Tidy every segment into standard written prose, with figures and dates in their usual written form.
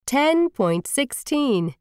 10.16.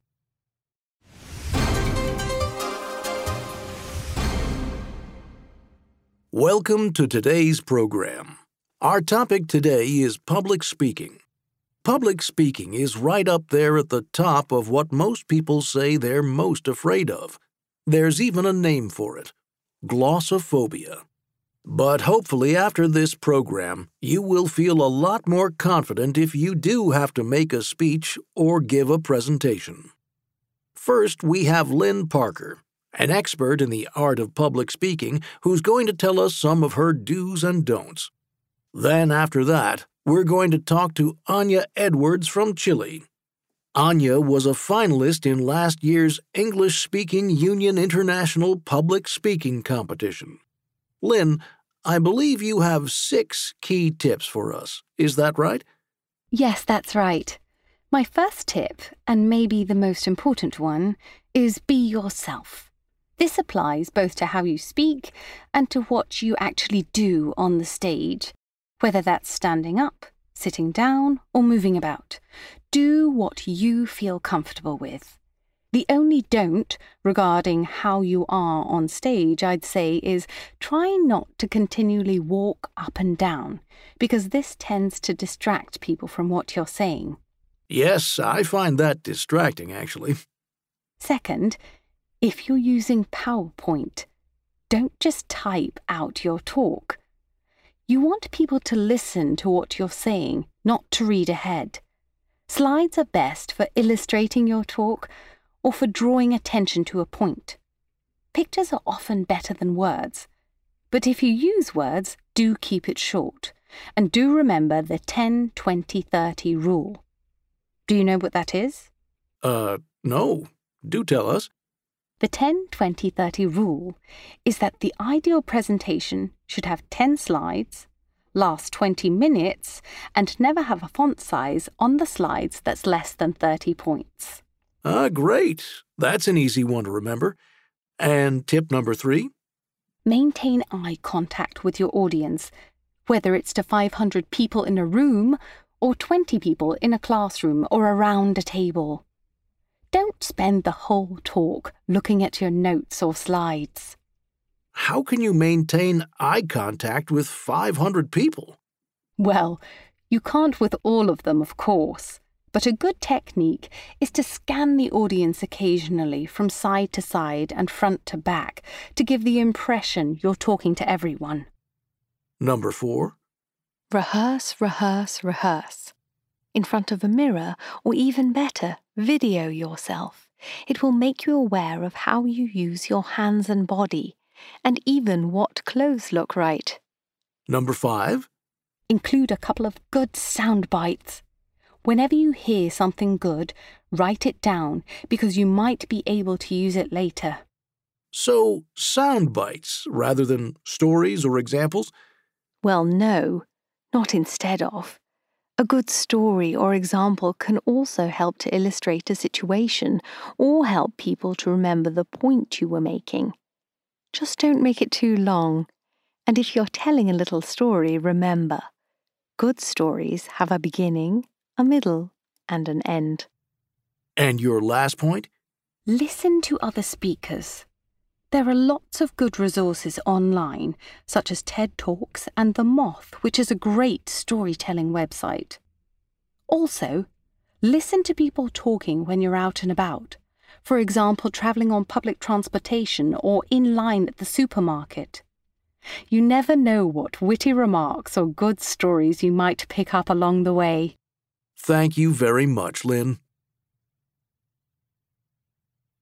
Welcome to today's program. Our topic today is public speaking. Public speaking is right up there at the top of what most people say they're most afraid of. There's even a name for it: glossophobia. But hopefully after this program, you will feel a lot more confident if you do have to make a speech or give a presentation. First, we have Lynn Parker, an expert in the art of public speaking, who's going to tell us some of her do's and don'ts. Then after that, we're going to talk to Anya Edwards from Chile. Anya was a finalist in last year's English-Speaking Union International Public Speaking Competition. Lynn, I believe you have 6 key tips for us. Is that right? Yes, that's right. My first tip, and maybe the most important one, is be yourself. This applies both to how you speak and to what you actually do on the stage, whether that's standing up, sitting down, or moving about. Do what you feel comfortable with. The only don't regarding how you are on stage, I'd say, is try not to continually walk up and down, because this tends to distract people from what you're saying. Yes, I find that distracting, actually. Second, if you're using PowerPoint, don't just type out your talk. You want people to listen to what you're saying, not to read ahead. Slides are best for illustrating your talk or for drawing attention to a point. Pictures are often better than words, but if you use words, do keep it short, and do remember the 10-20-30 rule. Do you know what that is? No. Do tell us. The 10-20-30 rule is that the ideal presentation should have 10 slides, last 20 minutes, and never have a font size on the slides that's less than 30 points. Great. That's an easy one to remember. And tip number 3? Maintain eye contact with your audience, whether it's to 500 people in a room or 20 people in a classroom or around a table. Don't spend the whole talk looking at your notes or slides. How can you maintain eye contact with 500 people? Well, you can't with all of them, of course. But a good technique is to scan the audience occasionally from side to side and front to back to give the impression you're talking to everyone. Number 4? Rehearse, rehearse, rehearse. In front of a mirror, or even better, video yourself. It will make you aware of how you use your hands and body, and even what clothes look right. Number 5? Include a couple of good sound bites. Whenever you hear something good, write it down, because you might be able to use it later. So, sound bites rather than stories or examples? Well, no, not instead of. A good story or example can also help to illustrate a situation or help people to remember the point you were making. Just don't make it too long. And if you're telling a little story, remember, good stories have a beginning, a middle, and an end. And your last point? Listen to other speakers. There are lots of good resources online, such as TED Talks and The Moth, which is a great storytelling website. Also, listen to people talking when you're out and about. For example, travelling on public transportation or in line at the supermarket. You never know what witty remarks or good stories you might pick up along the way. Thank you very much, Lynn.